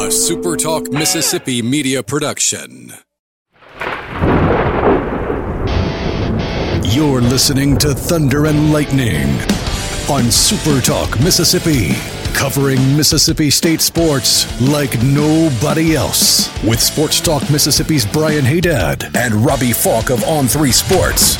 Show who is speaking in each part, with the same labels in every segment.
Speaker 1: A SuperTalk Mississippi media production. You're listening to Thunder and Lightning on SuperTalk Mississippi, covering Mississippi State sports like nobody else. With Sports Talk Mississippi's Brian Haydad and Robbie Falk of On3 Sports.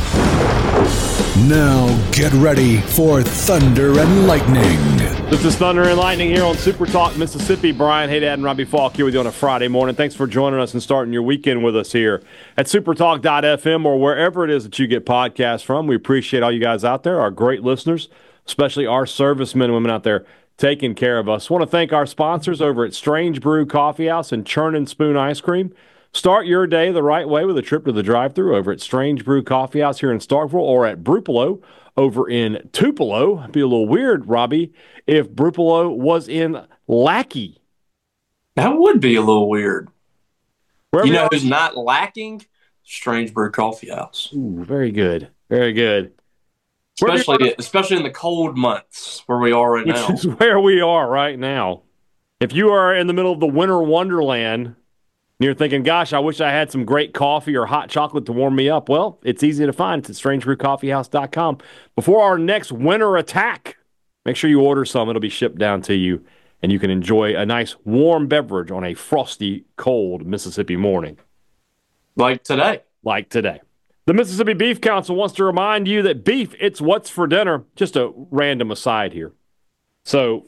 Speaker 1: Now get ready for Thunder and Lightning.
Speaker 2: This is Thunder and Lightning here on Super Talk Mississippi. Brian Haydad and Robbie Falk here with you on a Friday morning. Thanks for joining us and starting your weekend with us here at supertalk.fm or wherever it is that you get podcasts from. We appreciate all you guys out there, our great listeners, especially our servicemen and women out there taking care of us. I want to thank our sponsors over at Strange Brew Coffee House and Churn and Spoon Ice Cream. Start your day the right way with a trip to the drive-thru over at Strange Brew Coffee House here in Starkville or at Brupolo over in Tupelo. It'd be a little weird, Robbie, if Brupolo was in Lackey.
Speaker 3: That would be a little weird.
Speaker 2: Wherever
Speaker 3: you know who's not lacking? Strange Brew Coffee House.
Speaker 2: Ooh, very good. Very good.
Speaker 3: Especially in the cold months where we are right now.
Speaker 2: Which is where we are right now. If you are in the middle of the winter wonderland, and you're thinking, gosh, I wish I had some great coffee or hot chocolate to warm me up. Well, it's easy to find. It's at strangebrewcoffeehouse.com. Before our next winter attack, make sure you order some. It'll be shipped down to you, and you can enjoy a nice warm beverage on a frosty, cold Mississippi morning.
Speaker 3: Like today.
Speaker 2: The Mississippi Beef Council wants to remind you that beef, it's what's for dinner. Just a random aside here. So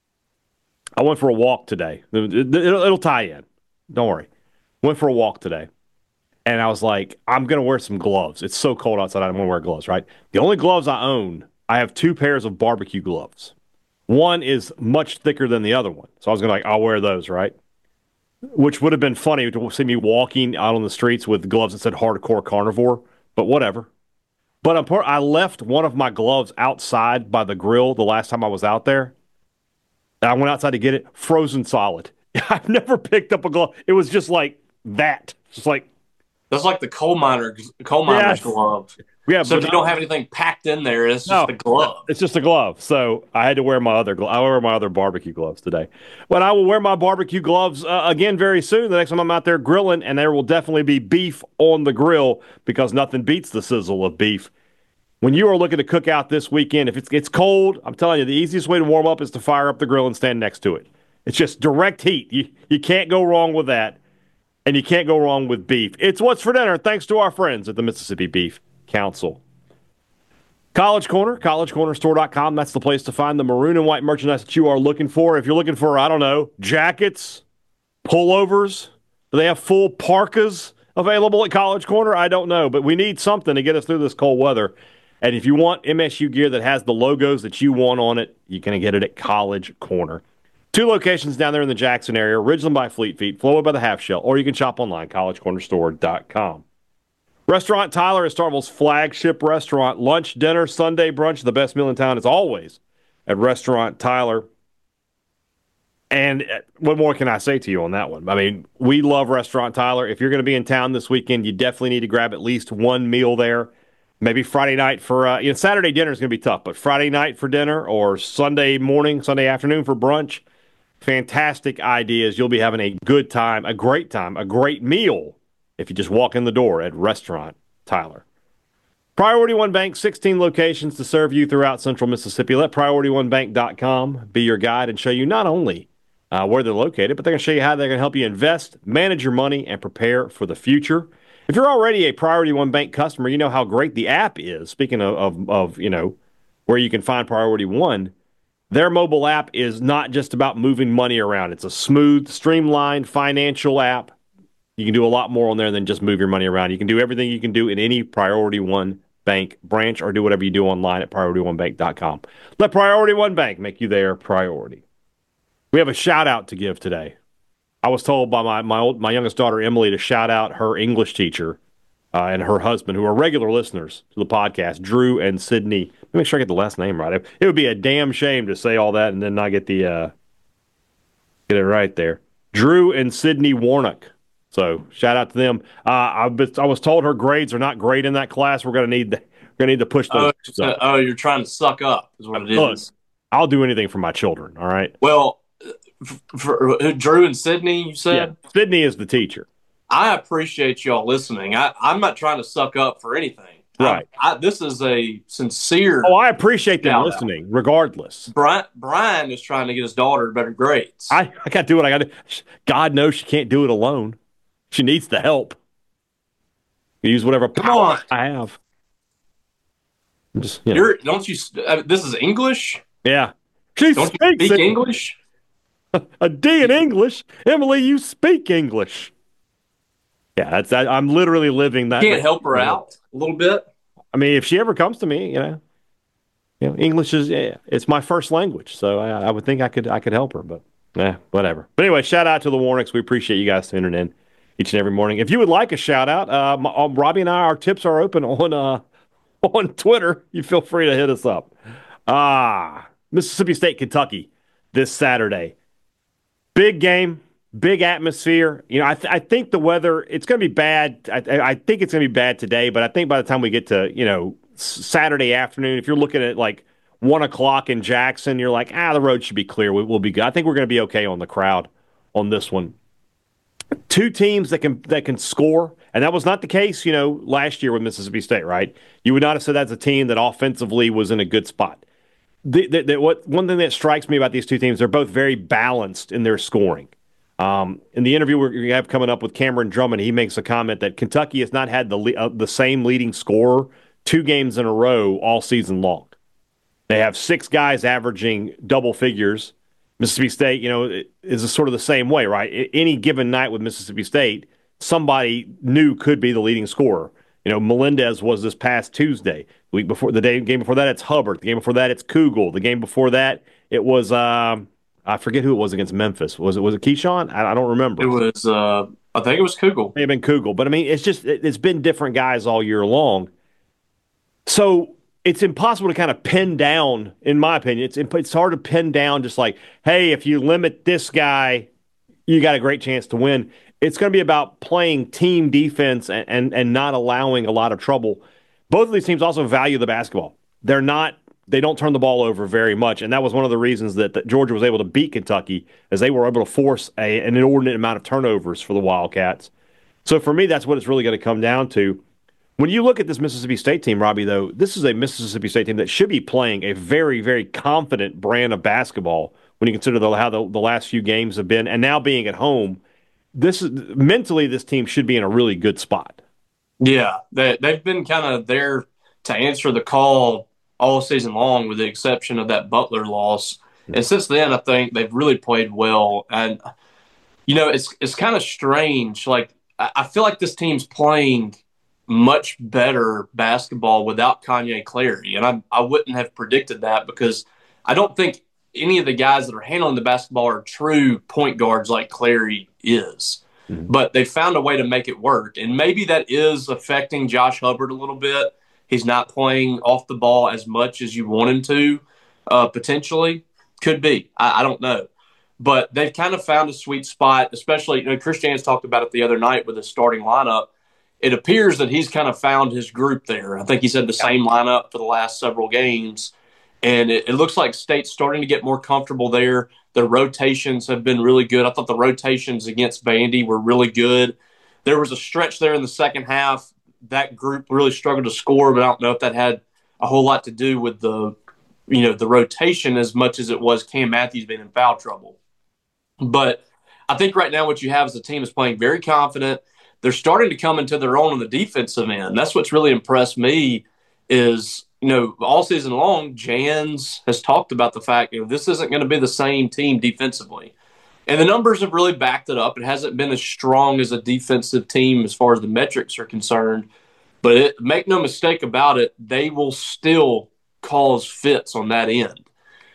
Speaker 2: I went for a walk today. It'll tie in. Don't worry. Went for a walk today, and I was like, I'm going to wear some gloves. It's so cold outside, I'm going to wear gloves, right? The only gloves I own, I have two pairs of barbecue gloves. One is much thicker than the other one, so I was going to I'll wear those, right? Which would have been funny to see me walking out on the streets with gloves that said Hardcore Carnivore, but whatever. But I left one of my gloves outside by the grill the last time I was out there. I went outside to get it, frozen solid. I've never picked up a glove. It was just like that. Just like
Speaker 3: that's like the coal miner's glove.
Speaker 2: Yeah,
Speaker 3: so if you don't have anything packed in there, it's just a glove.
Speaker 2: It's just a glove. So I had to wear my other I wear my other barbecue gloves today. But I will wear my barbecue gloves again very soon. The next time I'm out there grilling, and there will definitely be beef on the grill because nothing beats the sizzle of beef. When you are looking to cook out this weekend, if it's cold, I'm telling you, the easiest way to warm up is to fire up the grill and stand next to it. It's just direct heat. You can't go wrong with that, and you can't go wrong with beef. It's what's for dinner, thanks to our friends at the Mississippi Beef Council. College Corner, collegecornerstore.com. That's the place to find the maroon and white merchandise that you are looking for. If you're looking for, I don't know, jackets, pullovers, do they have full parkas available at College Corner? I don't know, but we need something to get us through this cold weather. And if you want MSU gear that has the logos that you want on it, you can get it at College Corner. 2 locations down there in the Jackson area, Ridgeland by Fleet Feet, Flowood by the Half Shell, or you can shop online, collegecornerstore.com. Restaurant Tyler is Starkville's flagship restaurant. Lunch, dinner, Sunday brunch, the best meal in town is always at Restaurant Tyler. And what more can I say to you on that one? I mean, we love Restaurant Tyler. If you're going to be in town this weekend, you definitely need to grab at least one meal there. Maybe Friday night for, Saturday dinner is going to be tough, but Friday night for dinner or Sunday morning, Sunday afternoon for brunch, fantastic ideas. You'll be having a good time, a great meal if you just walk in the door at Restaurant Tyler. Priority One Bank, 16 locations to serve you throughout central Mississippi. Let PriorityOneBank.com be your guide and show you not only where they're located, but they're going to show you how they're going to help you invest, manage your money, and prepare for the future. If you're already a Priority One Bank customer, you know how great the app is. Speaking of where you can find Priority One, their mobile app is not just about moving money around. It's a smooth, streamlined financial app. You can do a lot more on there than just move your money around. You can do everything you can do in any Priority One Bank branch or do whatever you do online at PriorityOneBank.com. Let Priority One Bank make you their priority. We have a shout-out to give today. I was told by my youngest daughter, Emily, to shout out her English teacher and her husband, who are regular listeners to the podcast, Drew and Sydney. Let me make sure I get the last name right. It would be a damn shame to say all that and then not get get it right there. Drew and Sydney Warnock. So shout out to them. I was told her grades are not great in that class. We're gonna need to push those.
Speaker 3: You're trying to suck up, is what it is.
Speaker 2: I'll do anything for my children. All right.
Speaker 3: Well, For Drew and Sydney, you said?
Speaker 2: Yeah, Sydney is the teacher.
Speaker 3: I appreciate y'all listening. I'm not trying to suck up for anything.
Speaker 2: Right.
Speaker 3: This is a sincere.
Speaker 2: Oh, I appreciate them listening, regardless.
Speaker 3: Brian is trying to get his daughter better grades.
Speaker 2: I got to do what I got to do. God knows she can't do it alone. She needs the help. Use whatever power I have. I'm just,
Speaker 3: don't you? This is English.
Speaker 2: Yeah. She
Speaker 3: don't
Speaker 2: speaks
Speaker 3: you speak English.
Speaker 2: A D in English. Emily, you speak English. Yeah, I'm literally living that.
Speaker 3: Can't help her out a little bit.
Speaker 2: I mean, if she ever comes to me, English is it's my first language, so I would think I could help her, but whatever. But anyway, shout out to the Warnicks. We appreciate you guys tuning in each and every morning. If you would like a shout out, Robbie and our tips are open on Twitter. You feel free to hit us up. Mississippi State, Kentucky this Saturday. Big game. Big atmosphere. I think the weather, it's going to be bad. I think it's going to be bad today, but I think by the time we get to, Saturday afternoon, if you're looking at like 1 o'clock in Jackson, you're like, the road should be clear. We'll be good. I think we're going to be okay on the crowd on this one. Two teams that can score, and that was not the case, last year with Mississippi State, right? You would not have said that's a team that offensively was in a good spot. One thing that strikes me about these two teams, they're both very balanced in their scoring. In the interview we have coming up with Cameron Drummond, he makes a comment that Kentucky has not had the same leading scorer 2 games in a row all season long. They have 6 guys averaging double figures. Mississippi State, is sort of the same way, right? Any given night with Mississippi State, somebody new could be the leading scorer. Melendez was this past Tuesday. Game before that, it's Hubbard. The game before that, it's Kugel. The game before that, it was I forget who it was against Memphis. Was it Keyshawn? I don't remember.
Speaker 3: It was I think it was Kugel.
Speaker 2: It may have been Kugel. But I mean, it's been different guys all year long. So it's impossible to kind of pin down, in my opinion. It's hard to pin down just like, hey, if you limit this guy, you got a great chance to win. It's going to be about playing team defense and not allowing a lot of trouble. Both of these teams also value the basketball. They don't turn the ball over very much, and that was one of the reasons that Georgia was able to beat Kentucky, as they were able to force an inordinate amount of turnovers for the Wildcats. So for me, that's what it's really going to come down to. When you look at this Mississippi State team, Robbie, though, this is a Mississippi State team that should be playing a very, very confident brand of basketball when you consider how the last few games have been, and now being at home. Mentally, this team should be in a really good spot.
Speaker 3: Yeah, they've been kind of there to answer the call all season long, with the exception of that Butler loss. And since then, I think they've really played well. And, it's kind of strange. Like, I feel like this team's playing much better basketball without Kanye Clary. And I wouldn't have predicted that, because I don't think any of the guys that are handling the basketball are true point guards like Clary is. Mm-hmm. But they found a way to make it work. And maybe that is affecting Josh Hubbard a little bit. He's not playing off the ball as much as you want him to, potentially. Could be. I don't know. But they've kind of found a sweet spot, especially, Chris Jans talked about it the other night with the starting lineup. It appears that he's kind of found his group there. I think he said the same lineup for the last several games. And it looks like State's starting to get more comfortable there. The rotations have been really good. I thought the rotations against Vandy were really good. There was a stretch there in the second half. That group really struggled to score, but I don't know if that had a whole lot to do with the rotation as much as it was Cam Matthews being in foul trouble. But I think right now what you have is the team is playing very confident. They're starting to come into their own on the defensive end. That's what's really impressed me is, all season long, Jans has talked about the fact, this isn't going to be the same team defensively. And the numbers have really backed it up. It hasn't been as strong as a defensive team as far as the metrics are concerned. But make no mistake about it, they will still cause fits on that end.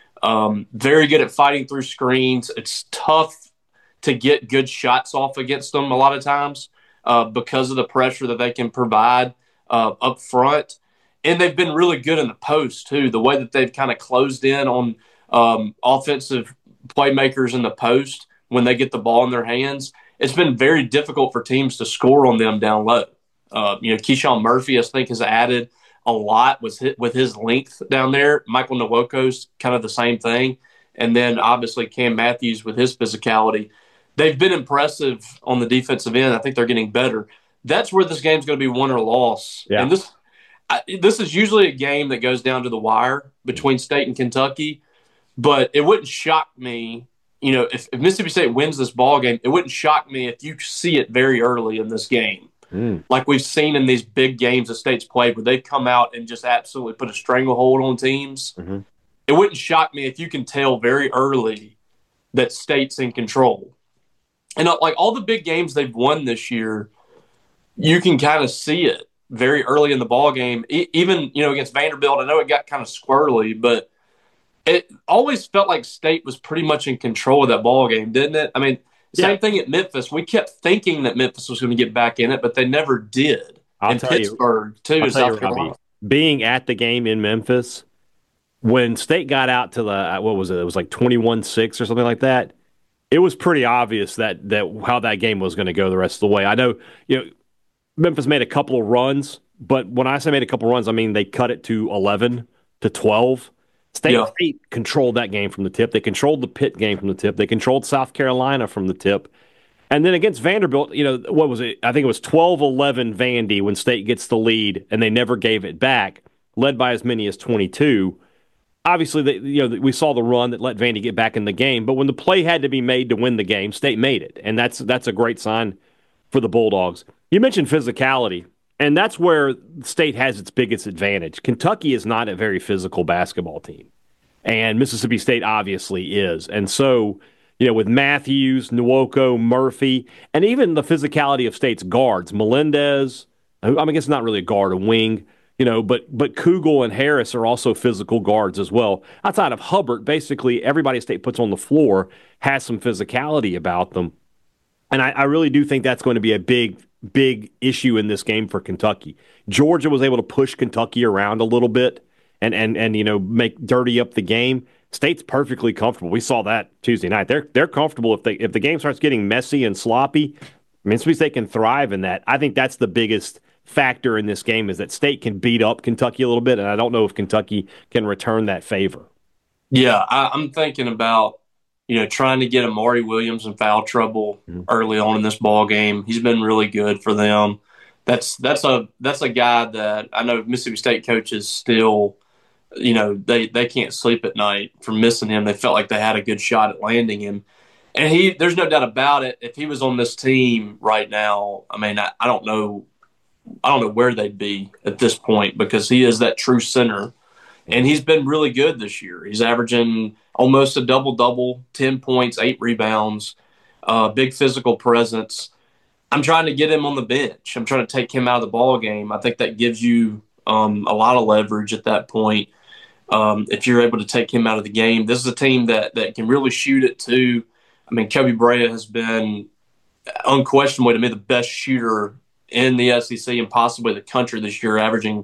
Speaker 3: Very good at fighting through screens. It's tough to get good shots off against them a lot of times because of the pressure that they can provide up front. And they've been really good in the post, too. The way that they've kind of closed in on offensive playmakers in the post when they get the ball in their hands, it's been very difficult for teams to score on them down low. Keyshawn Murphy, I think, has added a lot with his length down there. Michael Nwoko's kind of the same thing. and then obviously Cam Matthews with his physicality. They've been impressive on the defensive end. I think they're getting better. That's where this game's going to be won or loss.
Speaker 2: Yeah.
Speaker 3: And this is usually a game that goes down to the wire between State and Kentucky, but it wouldn't shock me, if Mississippi State wins this ball game, it wouldn't shock me if you see it very early in this game. Like we've seen in these big games that State's played where they've come out and just absolutely put a stranglehold on teams. It wouldn't shock me if you can tell very early that State's in control. And like all the big games they've won this year, you can kind of see it very early in the ball game. Even, against Vanderbilt, I know it got kind of squirrely, but it always felt like State was pretty much in control of that ball game, didn't it? I mean, same thing at Memphis. We kept thinking that Memphis was going to get back in it, but they never did. And Pittsburgh, too, South Carolina.
Speaker 2: Being at the game in Memphis, when State got out to the, what was it? It was like 21-6 or something like that. It was pretty obvious that how that game was going to go the rest of the way. I know, Memphis made a couple of runs, but when I say made a couple of runs, I mean they cut it to 11-12. State controlled that game from the tip. They controlled the Pitt game from the tip. They controlled South Carolina from the tip. And then against Vanderbilt, what was it? I think it was 12-11 Vandy when State gets the lead, and they never gave it back, led by as many as 22. Obviously, we saw the run that let Vandy get back in the game, but when the play had to be made to win the game, State made it, and that's a great sign for the Bulldogs. You mentioned physicality, and that's where State has its biggest advantage. Kentucky is not a very physical basketball team, and Mississippi State obviously is. And so, with Matthews, Nwoko, Murphy, and even the physicality of State's guards, Melendez, I guess not really a guard, a wing, but Kugel and Harris are also physical guards as well. Outside of Hubbard, basically everybody State puts on the floor has some physicality about them. And I really do think that's going to be a big issue in this game for Kentucky. Georgia was able to push Kentucky around a little bit and make dirty up the game. State's perfectly comfortable. We saw that Tuesday night. They're comfortable if the game starts getting messy and sloppy. Mississippi State can thrive in that. I think that's the biggest factor in this game is that State can beat up Kentucky a little bit, and I don't know if Kentucky can return that favor.
Speaker 3: Yeah, I'm thinking about trying to get Amari Williams in foul trouble early on in this ball game. He's been really good for them. That's a guy that I know Mississippi State coaches still, they can't sleep at night for missing him. They felt like they had a good shot at landing him. And there's no doubt about it. If he was on this team right now, I mean, I don't know where they'd be at this point because he is that true center. And he's been really good this year. He's averaging almost a double-double, 10 points, 8 rebounds, big physical presence. I'm trying to get him on the bench. I'm trying to take him out of the ball game. I think that gives you a lot of leverage at that point if you're able to take him out of the game. This is a team that can really shoot it too. I mean, Kobe Bryant has been unquestionably to me the best shooter in the SEC and possibly the country this year, averaging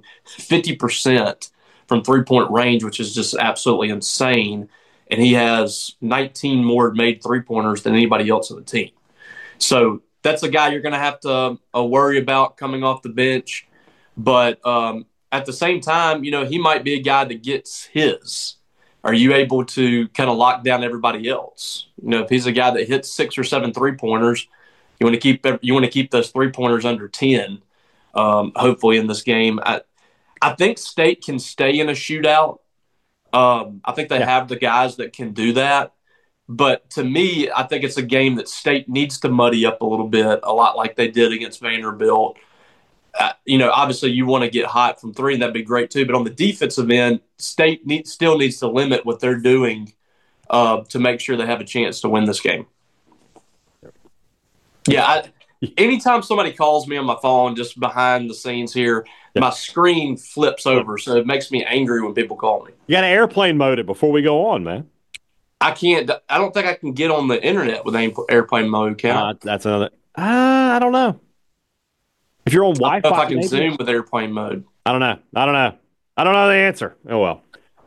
Speaker 3: 50% from three-point range, which is just absolutely insane. And he has 19 more made three-pointers than anybody else on the team. So that's a guy you're going to have to worry about coming off the bench. But at the same time, he might be a guy that gets his. Are you able to kind of lock down everybody else? If he's a guy that hits 6 or 7 three-pointers, you want to keep those three-pointers under 10, hopefully in this game. I think State can stay in a shootout. I think they have the guys that can do that. But to me, I think it's a game that State needs to muddy up a little bit, a lot like they did against Vanderbilt. Obviously you want to get hot from three, and that'd be great too. But on the defensive end, State still needs to limit what they're doing to make sure they have a chance to win this game. Yeah, anytime somebody calls me on my phone, just behind the scenes here, my screen flips over, so it makes me angry when people call me.
Speaker 2: You got to airplane mode it before we go on, man.
Speaker 3: I can't. I don't think I can get on the internet with airplane mode.
Speaker 2: That's another. I don't know. If you're on Wi-Fi,
Speaker 3: I don't know if I can zoom with airplane mode.
Speaker 2: I don't know. I don't know the answer. Oh well.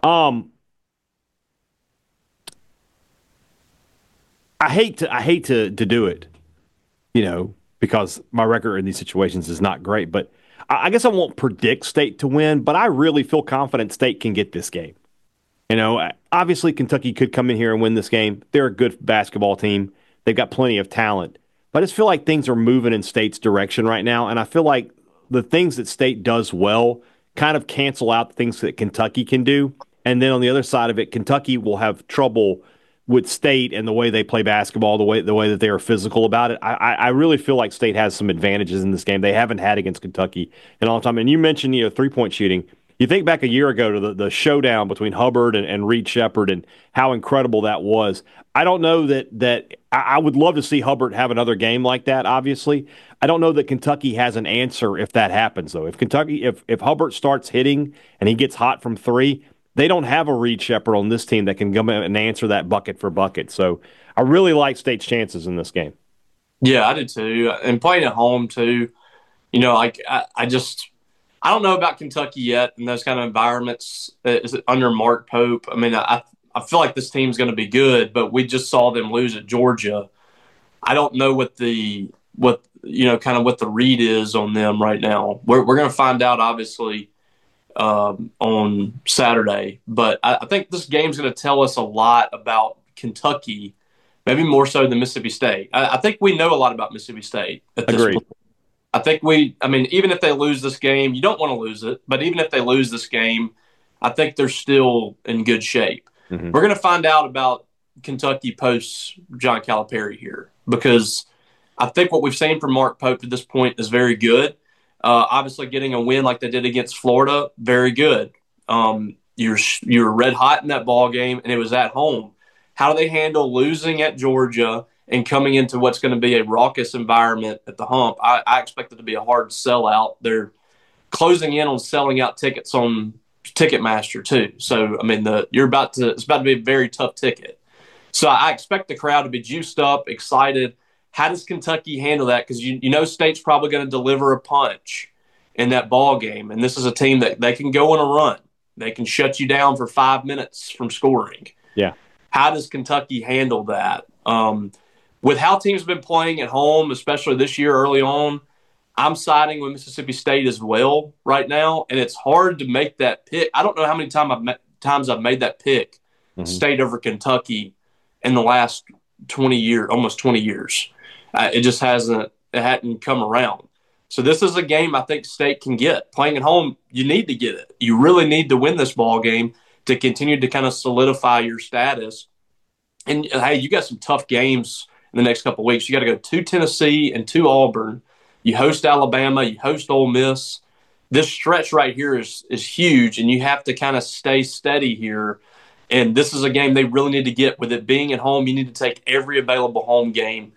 Speaker 2: I hate to do it, because my record in these situations is not great. But I guess I won't predict State to win, but I really feel confident State can get this game. Obviously Kentucky could come in here and win this game. They're a good basketball team. They've got plenty of talent. But I just feel like things are moving in State's direction right now, and I feel like the things that State does well kind of cancel out the things that Kentucky can do. And then on the other side of it, Kentucky will have trouble with State and the way they play basketball, the way that they are physical about it. I really feel like State has some advantages in this game they haven't had against Kentucky in a long time. And you mentioned 3-point shooting. You think back a year ago to the showdown between Hubbard and Reed Sheppard and how incredible that was. I don't know that I would love to see Hubbard have another game like that, obviously. I don't know that Kentucky has an answer if that happens, though. If Hubbard starts hitting and he gets hot from three, they don't have a Reed Sheppard on this team that can come in and answer that bucket for bucket. So I really like State's chances in this game.
Speaker 3: Yeah, I did too. And playing at home too, I don't know about Kentucky yet in those kind of environments. Is it under Mark Pope? I mean, I feel like this team's going to be good, but we just saw them lose at Georgia. I don't know what the read is on them right now. We're going to find out obviously on Saturday, but I think this game's going to tell us a lot about Kentucky, maybe more so than Mississippi State. I think we know a lot about Mississippi State at this
Speaker 2: Agreed.
Speaker 3: point. I think even if they lose this game, you don't want to lose it, but even if they lose this game, I think they're still in good shape. Mm-hmm. We're going to find out about Kentucky post John Calipari here because I think what we've seen from Mark Pope to this point is very good. Obviously, getting a win like they did against Florida, very good. You're red hot in that ball game, and it was at home. How do they handle losing at Georgia and coming into what's going to be a raucous environment at the Hump? I expect it to be a hard sellout. They're closing in on selling out tickets on Ticketmaster too. So I mean, it's about to be a very tough ticket. So I expect the crowd to be juiced up, excited. How does Kentucky handle that? Because State's probably going to deliver a punch in that ball game, and this is a team that they can go on a run. They can shut you down for 5 minutes from scoring.
Speaker 2: Yeah.
Speaker 3: How does Kentucky handle that? With how teams have been playing at home, especially this year early on, I'm siding with Mississippi State as well right now, and it's hard to make that pick. I don't know how many times I've made that pick, State over Kentucky, in the last 20 years, almost 20 years. It just hadn't come around. So this is a game I think State can get. Playing at home, you need to get it. You really need to win this ball game to continue to kind of solidify your status. And, hey, you got some tough games in the next couple of weeks. You got to go to Tennessee and to Auburn. You host Alabama. You host Ole Miss. This stretch right here is huge, and you have to kind of stay steady here. And this is a game they really need to get. With it being at home, you need to take every available home game,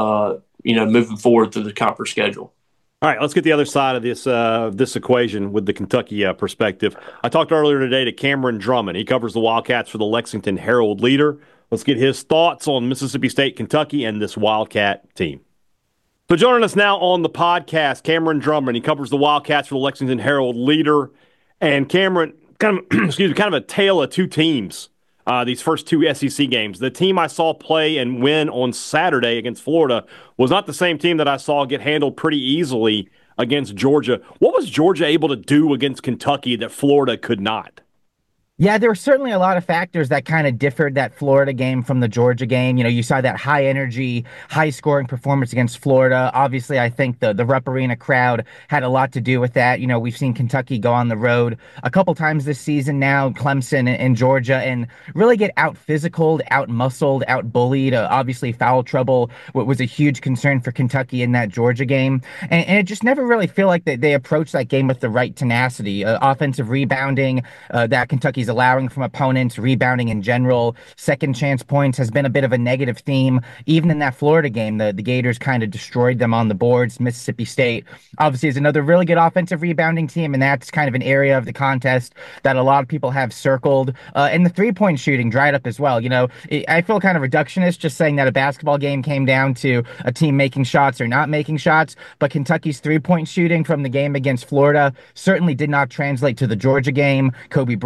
Speaker 3: moving forward through the conference schedule.
Speaker 2: All right, let's get the other side of this equation with the Kentucky perspective. I talked earlier today to Cameron Drummond. He covers the Wildcats for the Lexington Herald-Leader. Let's get his thoughts on Mississippi State, Kentucky, and this Wildcat team. So joining us now on the podcast, Cameron Drummond. He covers the Wildcats for the Lexington Herald-Leader. And Cameron, kind of a tale of two teams. These first two SEC games. The team I saw play and win on Saturday against Florida was not the same team that I saw get handled pretty easily against Georgia. What was Georgia able to do against Kentucky that Florida could not?
Speaker 4: Yeah, there were certainly a lot of factors that kind of differed that Florida game from the Georgia game. You saw that high energy, high scoring performance against Florida. Obviously, I think the Rupp Arena crowd had a lot to do with that. We've seen Kentucky go on the road a couple times this season now, Clemson and Georgia, and really get out physicaled, out muscled, out bullied. Obviously, foul trouble was a huge concern for Kentucky in that Georgia game. And it just never really feel like they approached that game with the right tenacity. Offensive rebounding that Kentucky's allowing from opponents, rebounding in general, second chance points has been a bit of a negative theme. Even in that Florida game, the Gators kind of destroyed them on the boards. Mississippi State obviously is another really good offensive rebounding team, and that's kind of an area of the contest that a lot of people have circled. And the three-point shooting dried up as well. I feel kind of reductionist just saying that a basketball game came down to a team making shots or not making shots, but Kentucky's three-point shooting from the game against Florida certainly did not translate to the Georgia game. Kobe Brea's three-point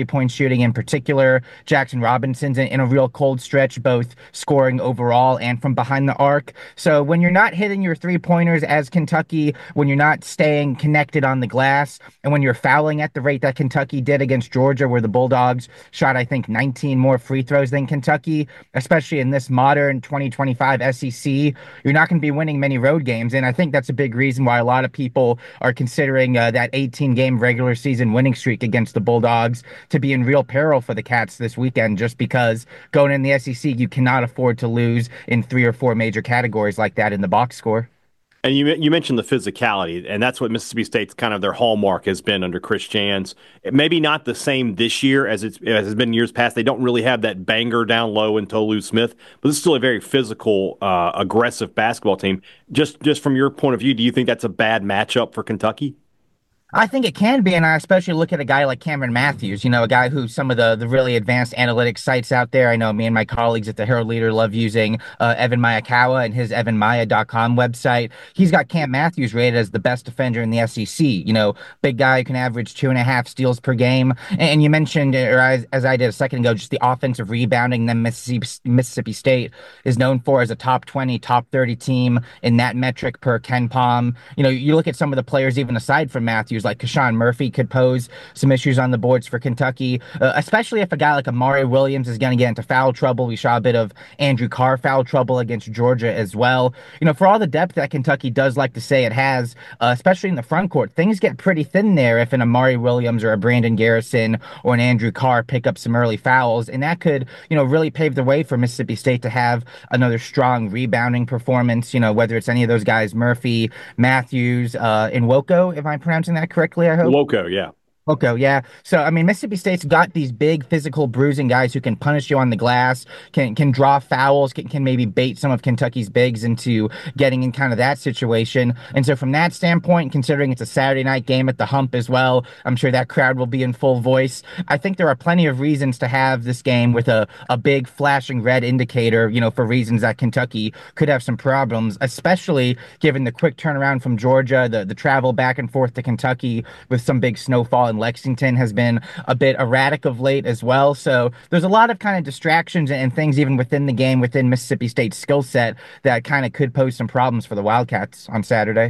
Speaker 4: three-point shooting in particular. Jackson Robinson's in a real cold stretch, both scoring overall and from behind the arc. So when you're not hitting your three-pointers as Kentucky, when you're not staying connected on the glass, and when you're fouling at the rate that Kentucky did against Georgia, where the Bulldogs shot, I think, 19 more free throws than Kentucky, especially in this modern 2025 SEC, you're not going to be winning many road games. And I think that's a big reason why a lot of people are considering that 18-game regular season winning streak against the Bulldogs to be in real peril for the Cats this weekend, just because going in the SEC, you cannot afford to lose in 3 or 4 major categories like that in the box score.
Speaker 2: And you mentioned the physicality, and that's what Mississippi State's kind of their hallmark has been under Chris Jans. Maybe not the same this year as it's been in years past. They don't really have that banger down low in Tolu Smith, but it's still a very physical, aggressive basketball team. Just from your point of view, do you think that's a bad matchup for Kentucky?
Speaker 4: I think it can be, and I especially look at a guy like Cameron Matthews, a guy who some of the really advanced analytics sites out there, I know me and my colleagues at the Herald Leader love using Evan Miyakawa and his evanmaya.com website. He's got Cam Matthews rated as the best defender in the SEC. Big guy who can average 2.5 steals per game. And you mentioned, or as I did a second ago, just the offensive rebounding that Mississippi State is known for as a top 20, top 30 team in that metric per KenPom. You look at some of the players even aside from Matthews, like Kashawn Murphy could pose some issues on the boards for Kentucky, especially if a guy like Amari Williams is going to get into foul trouble. We saw a bit of Andrew Carr foul trouble against Georgia as well. For all the depth that Kentucky does like to say it has, especially in the front court, things get pretty thin there if an Amari Williams or a Brandon Garrison or an Andrew Carr pick up some early fouls, and that could, really pave the way for Mississippi State to have another strong rebounding performance, whether it's any of those guys, Murphy, Matthews, Nwoko, if I'm pronouncing that correctly, I hope.
Speaker 2: Loco, yeah.
Speaker 4: Loco, yeah. So, Mississippi State's got these big physical bruising guys who can punish you on the glass, can draw fouls, can maybe bait some of Kentucky's bigs into getting in kind of that situation. And so from that standpoint, considering it's a Saturday night game at the Hump as well, I'm sure that crowd will be in full voice. I think there are plenty of reasons to have this game with a big flashing red indicator, for reasons that Kentucky could have some problems, especially given the quick turnaround from Georgia, the travel back and forth to Kentucky with some big snowfall in Lexington has been a bit erratic of late as well. So there's a lot of kind of distractions and things even within the game, within Mississippi State's skill set that kind of could pose some problems for the Wildcats on Saturday.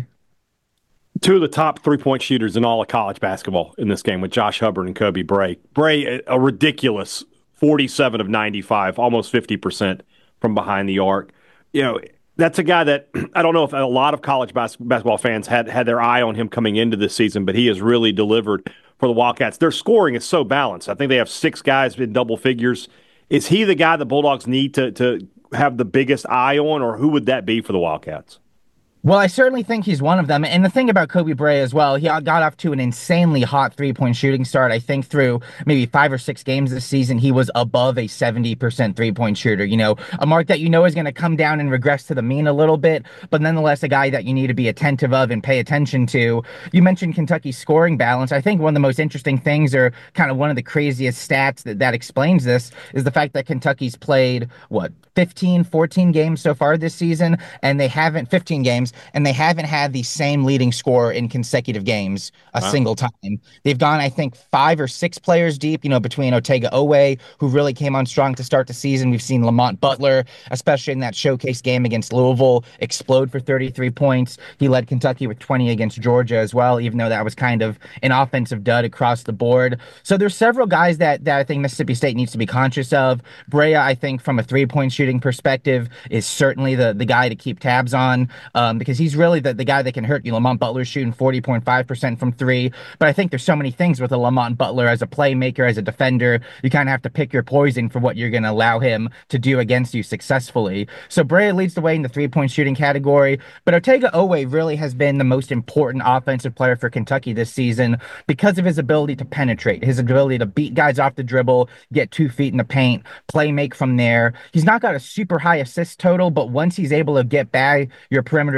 Speaker 2: 2 of the top 3-point shooters in all of college basketball in this game with Josh Hubbard and Kobe Bray. Bray, a ridiculous 47 of 95, almost 50% from behind the arc. That's a guy that I don't know if a lot of college basketball fans had their eye on him coming into this season, but he has really delivered for the Wildcats. Their scoring is so balanced. I think they have 6 guys in double figures. Is he the guy the Bulldogs need to have the biggest eye on, or who would that be for the Wildcats?
Speaker 4: Well, I certainly think he's one of them. And the thing about Kobe Bray as well, he got off to an insanely hot three-point shooting start. I think through maybe 5 or 6 games this season, he was above a 70% three-point shooter. A mark that is going to come down and regress to the mean a little bit, but nonetheless a guy that you need to be attentive of and pay attention to. You mentioned Kentucky's scoring balance. I think one of the most interesting things, or kind of one of the craziest stats that explains this, is the fact that Kentucky's played, 14 games so far this season, and they haven't 15 games, and they haven't had the same leading scorer in consecutive games a single time. They've gone, I think, 5 or 6 players deep, between Otega Owe, who really came on strong to start the season. We've seen Lamont Butler, especially in that showcase game against Louisville, explode for 33 points. He led Kentucky with 20 against Georgia as well, even though that was kind of an offensive dud across the board. So there's several guys that I think Mississippi State needs to be conscious of. Brea, I think, from a three-point shooting perspective, is certainly the guy to keep tabs on, because he's really the guy that can hurt you. Lamont Butler's shooting 40.5% from 3, but I think there's so many things with a Lamont Butler as a playmaker, as a defender. You kind of have to pick your poison for what you're going to allow him to do against you successfully. So Brea leads the way in the three-point shooting category, but Otega Owe really has been the most important offensive player for Kentucky this season because of his ability to penetrate, his ability to beat guys off the dribble, get 2 feet in the paint, play make from there. He's not got a super high assist total, but once he's able to get by your perimeter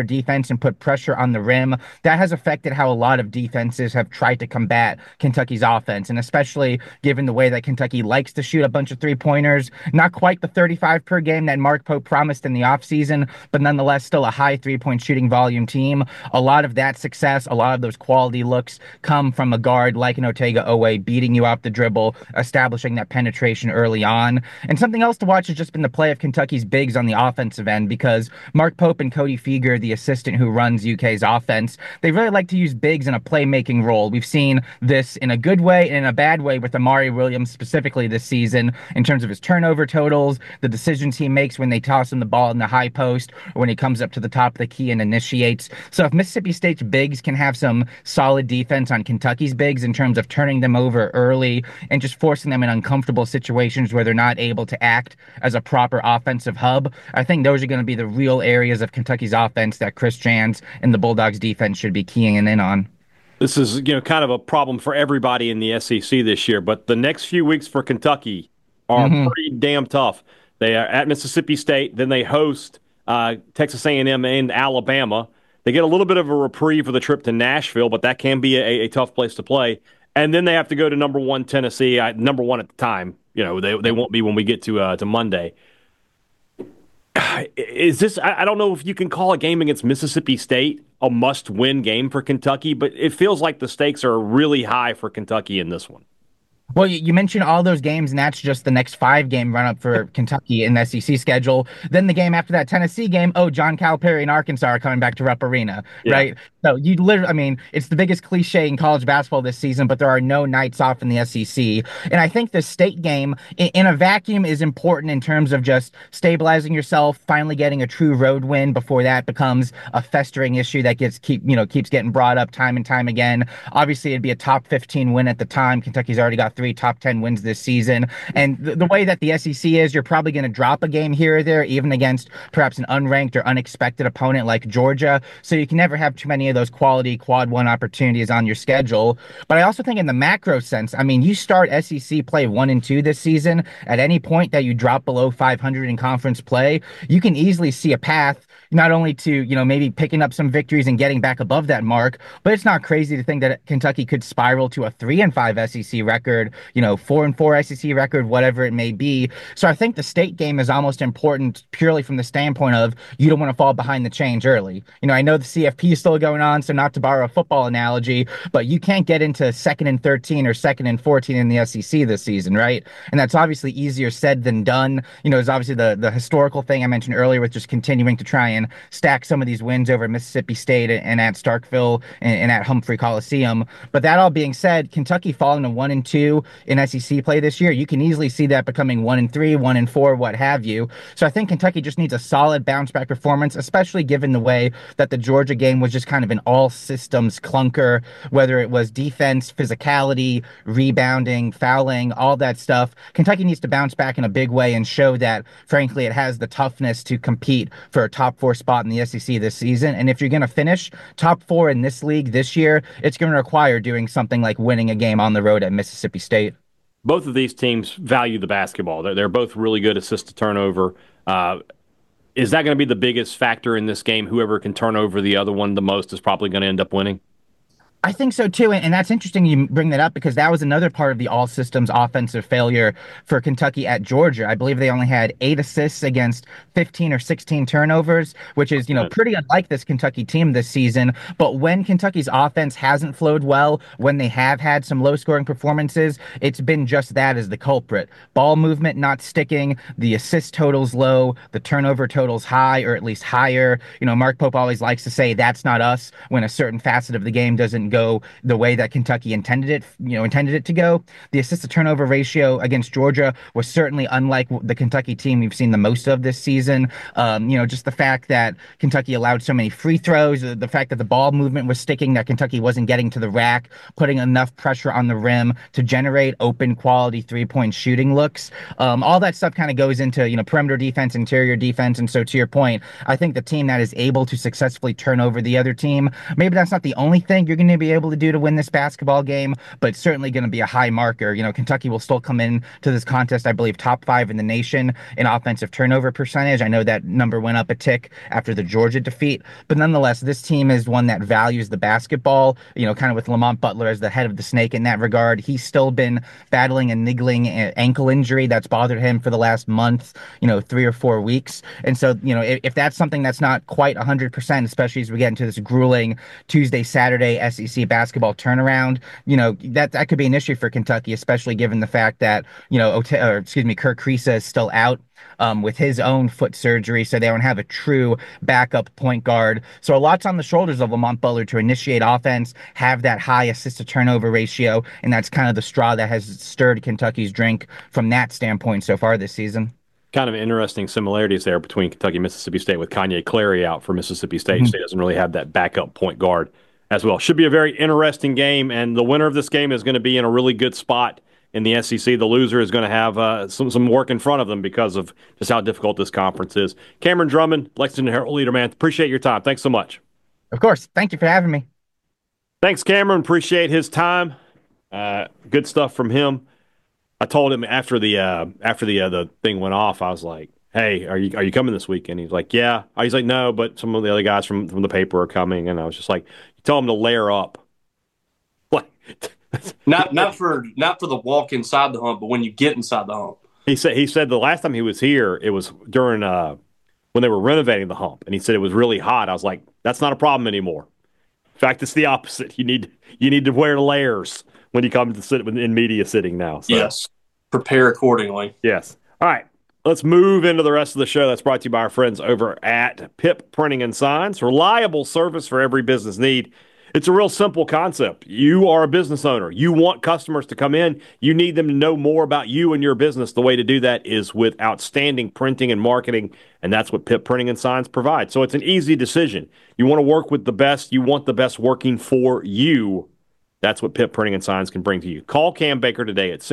Speaker 4: defense and put pressure on the rim. That has affected how a lot of defenses have tried to combat Kentucky's offense, and especially given the way that Kentucky likes to shoot a bunch of three-pointers. Not quite the 35 per game that Mark Pope promised in the offseason, but nonetheless still a high three-point shooting volume team. A lot of that success, a lot of those quality looks come from a guard like an Otega-Oweh beating you off the dribble, establishing that penetration early on. And something else to watch has just been the play of Kentucky's bigs on the offensive end, because Mark Pope and Cody Feger, the assistant who runs UK's offense, they really like to use bigs in a playmaking role. We've seen this in a good way and in a bad way with Amari Williams specifically this season in terms of his turnover totals, the decisions he makes when they toss him the ball in the high post or when he comes up to the top of the key and initiates. So if Mississippi State's bigs can have some solid defense on Kentucky's bigs in terms of turning them over early and just forcing them in uncomfortable situations where they're not able to act as a proper offensive hub, I think those are going to be the real areas of Kentucky's offense that Chris Jans and the Bulldogs defense should be keying in on.
Speaker 2: This is, kind of a problem for everybody in the SEC this year, but the next few weeks for Kentucky are pretty damn tough. They are at Mississippi State, then they host Texas A&M and Alabama. They get a little bit of a reprieve for the trip to Nashville, but that can be a tough place to play. And then they have to go to number 1 Tennessee, number 1 at the time. They won't be when we get to Monday. Is this? I don't know if you can call a game against Mississippi State a must-win game for Kentucky, but it feels like the stakes are really high for Kentucky in this one.
Speaker 4: Well, you mentioned all those games, and that's just the next 5-game run-up for Kentucky in the SEC schedule. Then the game after that Tennessee game, John Calipari and Arkansas are coming back to Rupp Arena, right? So you literally, it's the biggest cliche in college basketball this season, but there are no nights off in the SEC. And I think the state game in a vacuum is important in terms of just stabilizing yourself, finally getting a true road win before that becomes a festering issue that keeps getting brought up time and time again. Obviously, it'd be a top 15 win at the time. Kentucky's already got 3 top 10 wins this season. And the way that the SEC is, you're probably going to drop a game here or there, even against perhaps an unranked or unexpected opponent like Georgia. So you can never have too many of those quality quad 1 opportunities on your schedule. But I also think in the macro sense, you start SEC play 1 and 2 this season. At any point that you drop below 500 in conference play, you can easily see a path not only to, maybe picking up some victories and getting back above that mark, but it's not crazy to think that Kentucky could spiral to a 3-5 SEC record, 4-4 SEC record, whatever it may be. So I think the state game is almost important purely from the standpoint of you don't want to fall behind the change early. I know the CFP is still going on, so not to borrow a football analogy, but you can't get into 2nd and 13 or 2nd and 14 in the SEC this season, right? And that's obviously easier said than done. There's obviously the historical thing I mentioned earlier with just continuing to try and stack some of these wins over Mississippi State and at Starkville and at Humphrey Coliseum. But that all being said, Kentucky falling to 1 and 2 in SEC play this year, you can easily see that becoming 1 and 3, 1 and 4, what have you. So I think Kentucky just needs a solid bounce back performance, especially given the way that the Georgia game was just kind of an all systems clunker, whether it was defense, physicality, rebounding, fouling, all that stuff. Kentucky needs to bounce back in a big way and show that, frankly, it has the toughness to compete for a top 4 spot in the SEC this season. And if you're going to finish top 4 in this league this year, it's going to require doing something like winning a game on the road at Mississippi State.
Speaker 2: Both of these teams value the basketball. They're both really good assist to turnover. Is that going to be the biggest factor in this game? Whoever can turn over the other one the most is probably going to end up winning?
Speaker 4: I think so too, and that's interesting you bring that up because that was another part of the all systems offensive failure for Kentucky at Georgia. I believe they only had 8 assists against 15 or 16 turnovers, which is, pretty unlike this Kentucky team this season. But when Kentucky's offense hasn't flowed well, when they have had some low scoring performances, it's been just that as the culprit. Ball movement not sticking, the assist totals low, the turnover totals high, or at least higher. Mark Pope always likes to say that's not us when a certain facet of the game doesn't go the way that Kentucky intended it to go. The assist to turnover ratio against Georgia was certainly unlike the Kentucky team we've seen the most of this season. Just the fact that Kentucky allowed so many free throws, the fact that the ball movement was sticking, that Kentucky wasn't getting to the rack, putting enough pressure on the rim to generate open quality 3-point shooting looks. All that stuff kind of goes into, perimeter defense, interior defense. And so to your point, I think the team that is able to successfully turn over the other team, maybe that's not the only thing you're going to to be able to do to win this basketball game, but certainly going to be a high marker. Kentucky will still come in to this contest, I believe, top 5 in the nation in offensive turnover percentage. I know that number went up a tick after the Georgia defeat, but nonetheless, this team is one that values the basketball, kind of with Lamont Butler as the head of the snake in that regard. He's still been battling a niggling ankle injury that's bothered him for the last month, 3 or 4 weeks. And so, if that's something that's not quite 100%, especially as we get into this grueling Tuesday, Saturday SEC basketball turnaround, that could be an issue for Kentucky, especially given the fact that, Kerr Kriisa is still out with his own foot surgery, so they don't have a true backup point guard. So a lot's on the shoulders of Lamont Butler to initiate offense, have that high assist-to-turnover ratio, and that's kind of the straw that has stirred Kentucky's drink from that standpoint so far this season.
Speaker 2: Kind of interesting similarities there between Kentucky and Mississippi State with Kanye Clary out for Mississippi State. State doesn't really have that backup point guard as well. Should be a very interesting game, and the winner of this game is going to be in a really good spot in the SEC. The loser is going to have some work in front of them because of just how difficult this conference is. Cameron Drummond, Lexington Herald leader, man, appreciate your time. Thanks so much.
Speaker 4: Of course. Thank you for having me.
Speaker 2: Thanks, Cameron. Appreciate his time. Good stuff from him. I told him after the thing went off, I was like, "Hey, are you coming this weekend?" He's like, "Yeah." He's like, "No, but some of the other guys from the paper are coming." And I was just like, "You tell them to layer up." Like,
Speaker 3: not for the walk inside the hump, but when you get inside the hump.
Speaker 2: He said the last time he was here, it was during when they were renovating the hump, and he said it was really hot. I was like, "That's not a problem anymore." In fact, it's the opposite. You need to wear layers when you come to sit in media sitting now. So.
Speaker 3: Yes. Prepare accordingly.
Speaker 2: Yes. All right. Let's move into the rest of the show. That's brought to you by our friends over at Pip Printing and Signs. Reliable service for every business need. It's a real simple concept. You are a business owner. You want customers to come in. You need them to know more about you and your business. The way to do that is with outstanding printing and marketing, and that's what Pip Printing and Signs provide. So it's an easy decision. You want to work with the best. You want the best working for you. That's what Pip Printing and Signs can bring to you. Call Cam Baker today at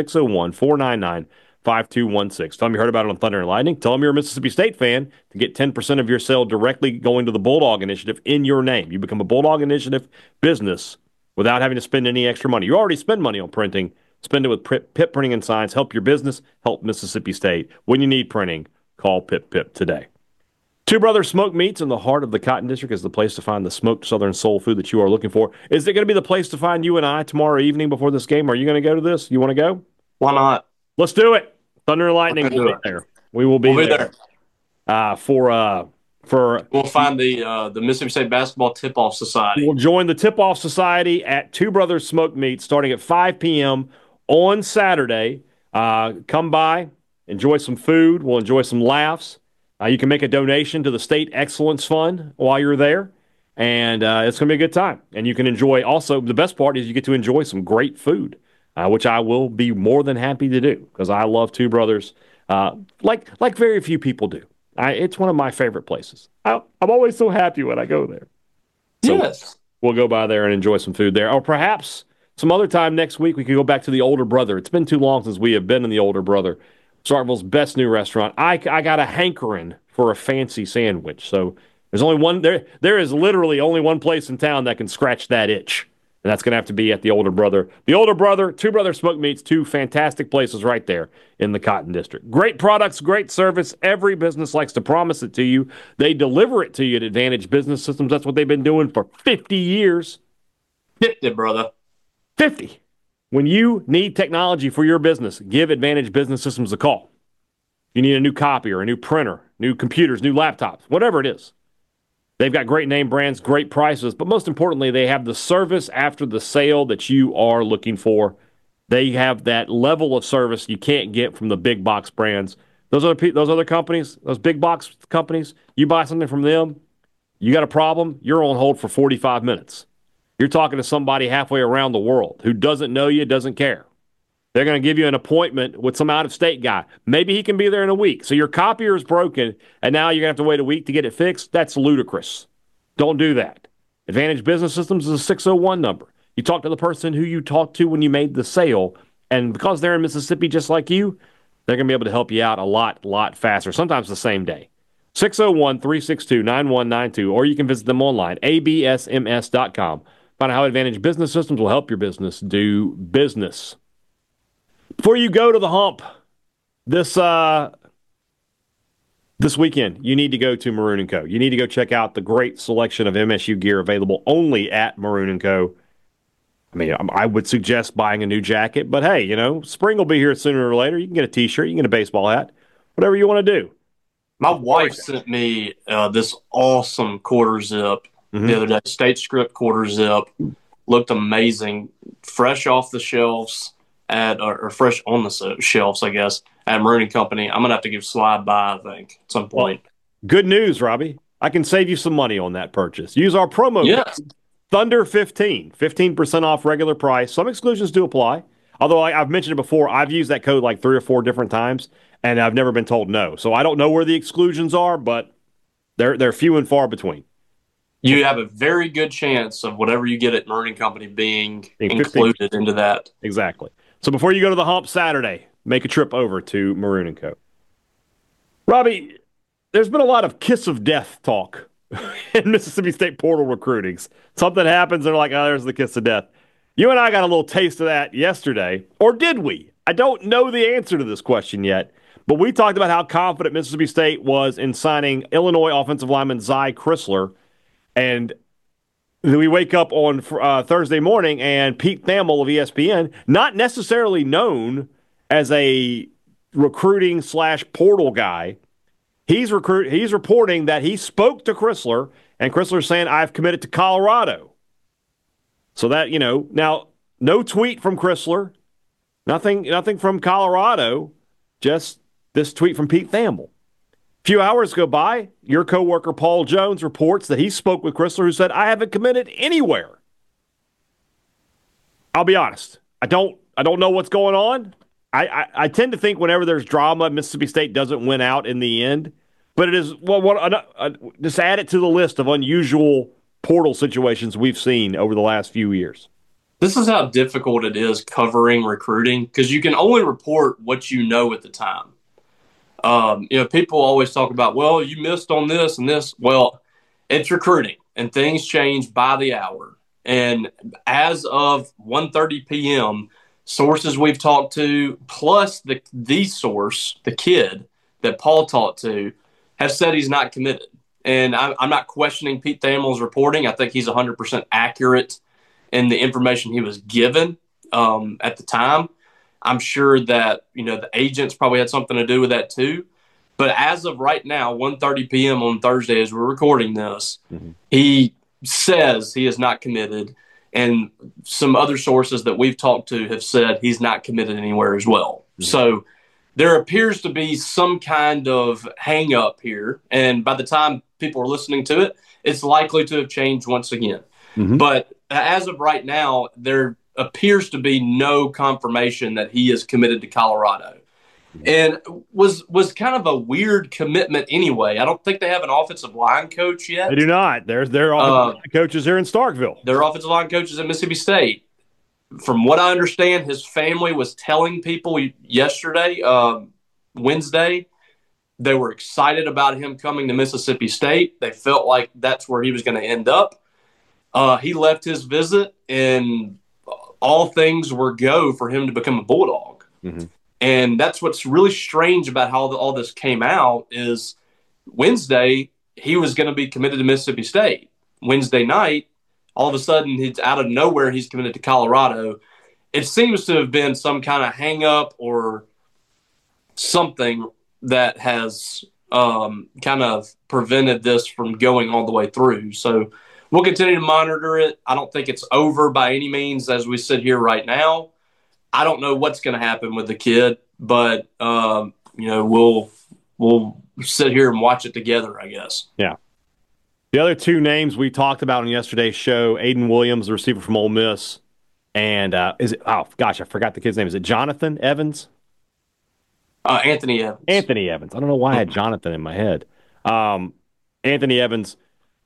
Speaker 2: 601-499-5216. Tell them you heard about it on Thunder and Lightning. Tell them you're a Mississippi State fan to get 10% of your sale directly going to the Bulldog Initiative in your name. You become a Bulldog Initiative business without having to spend any extra money. You already spend money on printing. Spend it with Pip Printing and Signs. Help your business. Help Mississippi State. When you need printing, call Pip today. Two Brothers Smoked Meats in the heart of the Cotton District is the place to find the smoked Southern soul food that you are looking for. Is it going to be the place to find you and I tomorrow evening before this game? Are you going to go to this? You want to go?
Speaker 3: Why not?
Speaker 2: Let's do it. Thunder and Lightning will be there. We will be there. We'll
Speaker 3: find the Mississippi State Basketball Tip-Off Society.
Speaker 2: We'll join the Tip-Off Society at Two Brothers Smoked Meats starting at 5 p.m. on Saturday. Come by, enjoy some food. We'll enjoy some laughs. You can make a donation to the State Excellence Fund while you're there, and it's going to be a good time. And you can enjoy also, the best part is you get to enjoy some great food, which I will be more than happy to do because I love Two Brothers like very few people do. It's one of my favorite places. I'm always so happy when I go there. So
Speaker 3: yes.
Speaker 2: We'll go by there and enjoy some food there. Or perhaps some other time next week we could go back to the Older Brother. It's been too long since we have been in the Older Brother. Starkville's best new restaurant. I got a hankering for a fancy sandwich. So there's only one there. There is literally only one place in town that can scratch that itch, and that's going to have to be at the Older Brother. The Older Brother, Two Brothers Smoked Meats, two fantastic places right there in the Cotton District. Great products, great service. Every business likes to promise it to you. They deliver it to you at Advantage Business Systems. That's what they've been doing for 50 years.
Speaker 3: 50, brother.
Speaker 2: 50. When you need technology for your business, give Advantage Business Systems a call. You need a new copier, a new printer, new computers, new laptops, whatever it is. They've got great name brands, great prices, but most importantly, they have the service after the sale that you are looking for. They have that level of service you can't get from the big box brands. Those other companies, those big box companies, you buy something from them, you got a problem, you're on hold for 45 minutes. You're talking to somebody halfway around the world who doesn't know you, doesn't care. They're going to give you an appointment with some out-of-state guy. Maybe he can be there in a week. So your copier is broken, and now you're going to have to wait a week to get it fixed? That's ludicrous. Don't do that. Advantage Business Systems is a 601 number. You talk to the person who you talked to when you made the sale, and because they're in Mississippi just like you, they're going to be able to help you out a lot faster, sometimes the same day. 601-362-9192, or you can visit them online, absms.com. Find out how Advantage Business Systems will help your business do business. Before you go to the hump this weekend, you need to go to Maroon & Co. You need to go check out the great selection of MSU gear available only at Maroon & Co. I mean, I would suggest buying a new jacket, but hey, spring will be here sooner or later. You can get a T-shirt, you can get a baseball hat, whatever you want to do.
Speaker 3: My wife sent me this awesome quarter zip the other day. State Script quarter zip. Looked amazing. Fresh off the shelves or fresh on the shelves, I guess, at Maroon & Company. I'm going to have to give Slide by, I think, at some point.
Speaker 2: Well, good news, Robbie. I can save you some money on that purchase. Use our promo code, Thunder15, 15% off regular price. Some exclusions do apply. Although I've mentioned it before, I've used that code like 3 or 4 different times, and I've never been told no. So I don't know where the exclusions are, but they're few and far between.
Speaker 3: You have a very good chance of whatever you get at Maroon & Company being included into that.
Speaker 2: Exactly. So before you go to the hump Saturday, make a trip over to Maroon & Co. Robbie, there's been a lot of kiss of death talk in Mississippi State portal recruitings. Something happens, they're like, oh, there's the kiss of death. You and I got a little taste of that yesterday. Or did we? I don't know the answer to this question yet. But we talked about how confident Mississippi State was in signing Illinois offensive lineman Zy Chrysler. And we wake up on Thursday morning, and Pete Thamel of ESPN, not necessarily known as a recruiting / portal guy, he's reporting that he spoke to Chrysler, and Chrysler's saying, I've committed to Colorado. So that, now, no tweet from Chrysler, nothing from Colorado, just this tweet from Pete Thamel. A few hours go by, your coworker Paul Jones reports that he spoke with Chrysler, who said, I haven't committed anywhere. I'll be honest. I don't know what's going on. I tend to think whenever there's drama, Mississippi State doesn't win out in the end. But it is, just add it to the list of unusual portal situations we've seen over the last few years.
Speaker 3: This is how difficult it is covering recruiting, because you can only report what you know at the time. People always talk about, well, you missed on this and this. Well, it's recruiting, and things change by the hour. And as of 1:30 p.m., sources we've talked to, plus the source, the kid that Paul talked to, have said he's not committed. And I'm not questioning Pete Thamel's reporting. I think he's 100% accurate in the information he was given at the time. I'm sure that, the agents probably had something to do with that too. But as of right now, 1:30 p.m. on Thursday, as we're recording this, he says he is not committed. And some other sources that we've talked to have said he's not committed anywhere as well. So there appears to be some kind of hang up here. And by the time people are listening to it, it's likely to have changed once again. But as of right now, there appears to be no confirmation that he is committed to Colorado. And was kind of a weird commitment anyway. I don't think they have an offensive line coach yet.
Speaker 2: They do not. They're coaches here in Starkville.
Speaker 3: They're offensive line coaches at Mississippi State. From what I understand, his family was telling people yesterday, Wednesday, they were excited about him coming to Mississippi State. They felt like that's where he was going to end up. He left his visit, and all things were go for him to become a Bulldog. And that's what's really strange about how all this came out is Wednesday, he was going to be committed to Mississippi State. Wednesday night, all of a sudden, he's out of nowhere, he's committed to Colorado. It seems to have been some kind of hang-up or something that has kind of prevented this from going all the way through. So we'll continue to monitor it. I don't think it's over by any means as we sit here right now. I don't know what's going to happen with the kid, but we'll sit here and watch it together, I guess.
Speaker 2: Yeah. The other two names we talked about on yesterday's show, Aiden Williams, the receiver from Ole Miss, and I forgot the kid's name. Is it Jonathan Evans?
Speaker 3: Anthony Evans.
Speaker 2: Anthony Evans. I don't know why I had Jonathan in my head. Anthony Evans.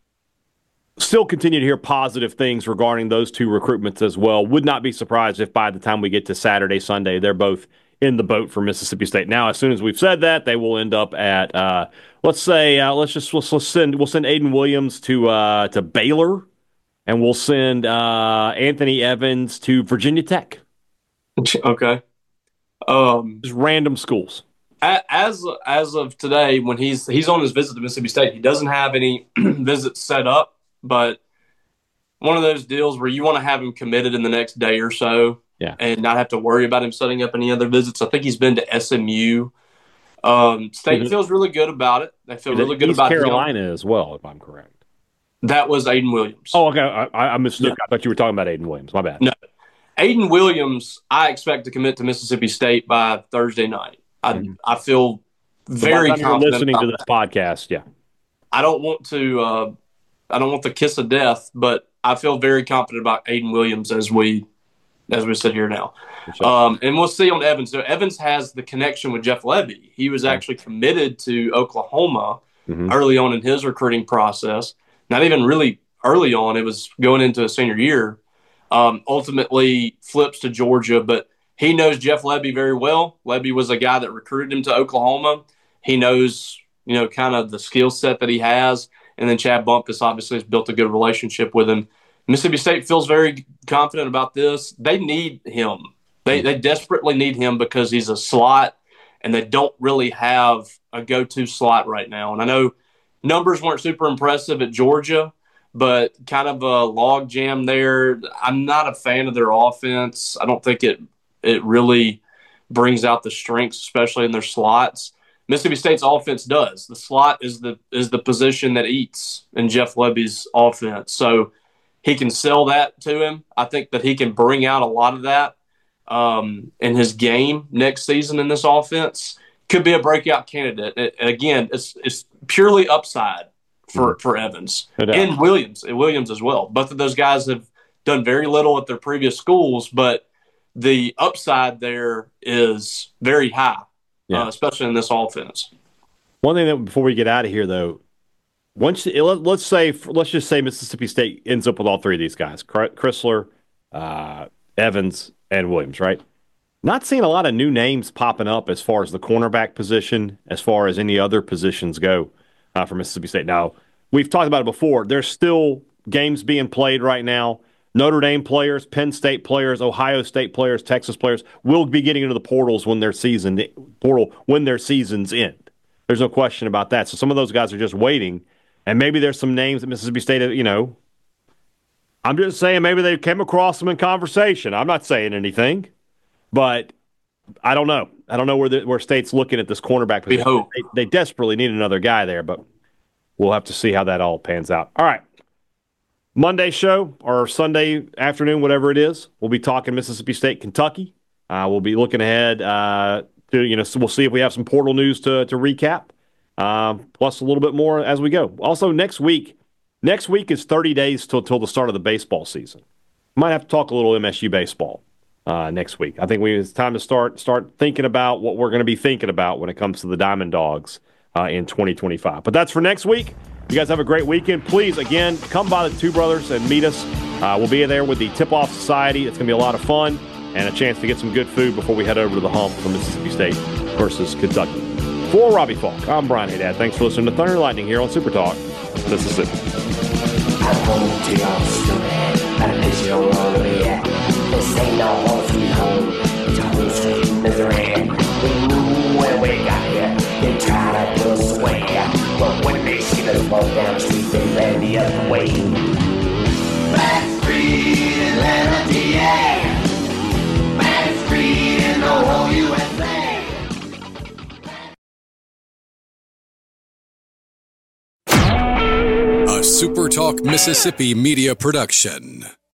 Speaker 2: Still continue to hear positive things regarding those two recruitments as well. Would not be surprised if by the time we get to Saturday, Sunday, they're both in the boat for Mississippi State. Now, as soon as we've said that, they will end up at we'll send Aiden Williams to Baylor, and we'll send Anthony Evans to Virginia Tech.
Speaker 3: Okay.
Speaker 2: Just random schools.
Speaker 3: As of today, when he's on his visit to Mississippi State, he doesn't have any visits set up, but one of those deals where you want to have him committed in the next day or so, and not have to worry about him setting up any other visits. I think he's been to SMU. State feels really good about it. They feel really good about
Speaker 2: Carolina
Speaker 3: him.
Speaker 2: as well, if I'm correct.
Speaker 3: That was Aiden Williams.
Speaker 2: Oh, okay. I mistook. I thought you were talking about Aiden Williams. My bad.
Speaker 3: No. Aiden Williams, I expect to commit to Mississippi State by Thursday night. I feel very confident.
Speaker 2: You're listening to this podcast, yeah.
Speaker 3: I don't want the kiss of death, but I feel very confident about Aiden Williams as we sit here now. Sure. And we'll see on Evans. So Evans has the connection with Jeff Lebby. He was actually committed to Oklahoma early on in his recruiting process. Not even really early on. It was going into a senior year. Ultimately flips to Georgia, but he knows Jeff Lebby very well. Lebby was a guy that recruited him to Oklahoma. He knows, kind of the skill set that he has. And then Chad Bumpus obviously has built a good relationship with him. Mississippi State feels very confident about this. They need him. They desperately need him because he's a slot, and they don't really have a go-to slot right now. And I know numbers weren't super impressive at Georgia, but kind of a log jam there. I'm not a fan of their offense. I don't think it really brings out the strengths, especially in their slots. Mississippi State's offense does. The slot is the position that eats in Jeff Lebby's offense. So he can sell that to him. I think that he can bring out a lot of that in his game next season in this offense. Could be a breakout candidate. Again, it's purely upside for Evans and Williams as well. Both of those guys have done very little at their previous schools, but the upside there is very high, especially in this offense.
Speaker 2: One thing that before we get out of here, though, let's just say Mississippi State ends up with all three of these guys: Chrysler, Evans, and Williams. Right? Not seeing a lot of new names popping up as far as the cornerback position, as far as any other positions go for Mississippi State. Now, we've talked about it before. There's still games being played right now. Notre Dame players, Penn State players, Ohio State players, Texas players will be getting into the portals when their seasons end. There's no question about that. So some of those guys are just waiting, and maybe there's some names that Mississippi State, I'm just saying maybe they came across them in conversation. I'm not saying anything, but I don't know. I don't know where State's looking at this cornerback position.
Speaker 3: We hope.
Speaker 2: They desperately need another guy there, but we'll have to see how that all pans out. All right. Monday show or Sunday afternoon, whatever it is, we'll be talking Mississippi State, Kentucky. We'll be looking ahead to, so we'll see if we have some portal news to recap, plus a little bit more as we go. Also, next week is 30 days till the start of the baseball season. Might have to talk a little MSU baseball next week. I think it's time to start thinking about what we're going to be thinking about when it comes to the Diamond Dogs in 2025. But that's for next week. You guys have a great weekend. Please, again, come by the Two Brothers and meet us. We'll be there with the Tip-Off Society. It's going to be a lot of fun and a chance to get some good food before we head over to the hump for Mississippi State versus Kentucky. For Robbie Falk, I'm Brian Haydad. Thanks for listening to Thunder and Lightning here on Super Talk Mississippi.
Speaker 5: This ain't no home sweet home. It's a home sweet misery. We knew when we got here, they tried to pull us away. But when they see us walk down the street, they led me up the way. Back Street, Atlanta, PA. Back Street in the whole USA.
Speaker 1: A Super Talk Mississippi media production.